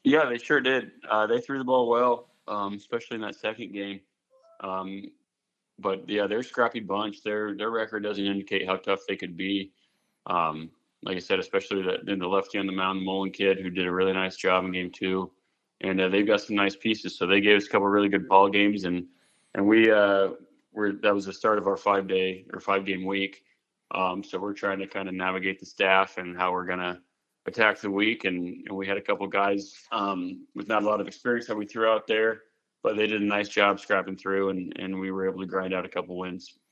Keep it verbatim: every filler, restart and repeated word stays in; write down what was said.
Yeah, they sure did. Uh, they threw the ball well, um, especially in that second game. Um, but yeah, they're a scrappy bunch. Their their record doesn't indicate how tough they could be. Um, like I said, especially the, in the lefty on the mound, Mullen kid, who did a really nice job in game two, and uh, they've got some nice pieces. So they gave us a couple really good ball games, and and we uh, were that was the start of our five day or five game week. Um, so we're trying to kind of navigate the staff and how we're gonna attack the week, and, and we had a couple guys um, with not a lot of experience that we threw out there, but they did a nice job scrapping through, and, and we were able to grind out a couple wins.